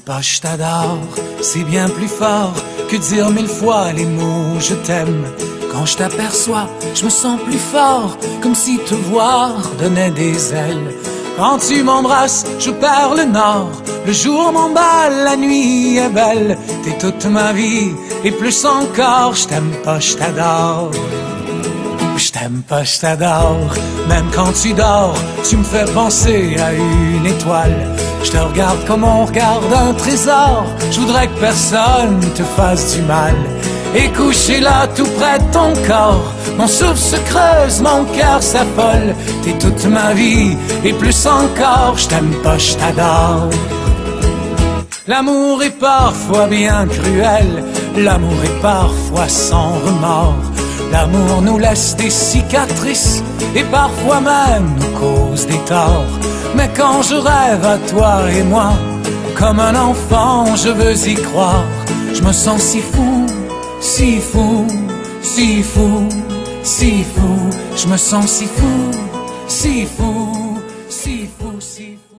pas, je t'adore, c'est bien plus fort que dire 1000 fois les mots je t'aime. Quand je t'aperçois, je me sens plus fort, comme si te voir donnait des ailes. Quand tu m'embrasses, je perds le nord, le jour m'emballe, la nuit est belle. T'es toute ma vie, et plus encore, je t'aime pas, je t'adore. Je t'aime pas, je t'adore, même quand tu dors, tu me fais penser à une étoile. Je te regarde comme on regarde un trésor, je voudrais que personne te fasse du mal. Et couché là tout près de ton corps, mon souffle se creuse, mon cœur s'affole. T'es toute ma vie, et plus encore, je t'aime pas, je t'adore. L'amour est parfois bien cruel, l'amour est parfois sans remords. L'amour nous laisse des cicatrices et parfois même nous cause des torts. Mais quand je rêve à toi et moi, comme un enfant je veux y croire. Je me sens si fou, si fou, si fou, si fou. Je me sens si fou, si fou, si fou, si fou.